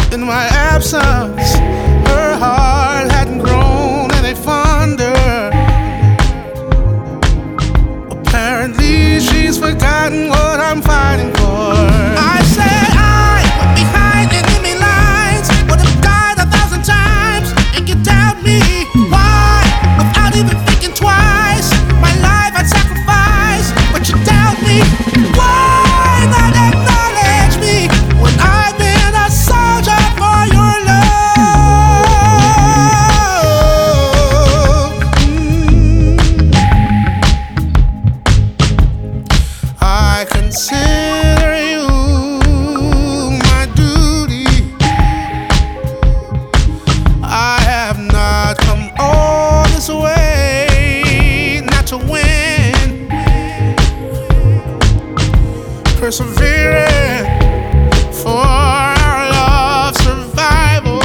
In my absence, her heart hadn't grown any fonder. Apparently, she's forgotten what I'm fighting for. I said I went behind enemy lines, would have died 1,000 times, and you doubt me. Why? Without even thinking twice, my life I'd sacrifice, but you doubt me. Why not acknowledge me when I've been a soldier for your love? I consider you my duty. I have not come all this way not to win. Persevering for our love's survival.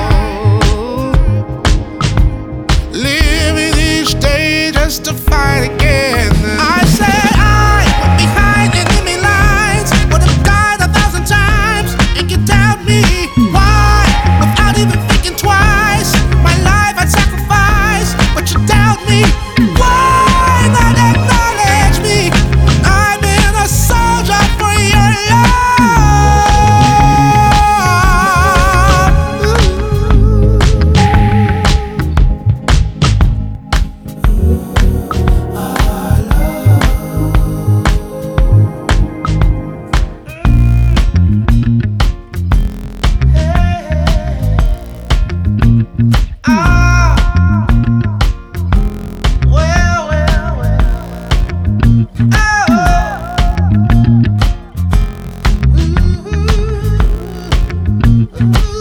Living each day just to fight again. I said I went behind enemy lines, would have died 1,000 times, and you doubt me. Why? Without even thinking twice, my life I'd sacrifice, but you doubt me. Why not acknowledge me when I've been a soldier for your love.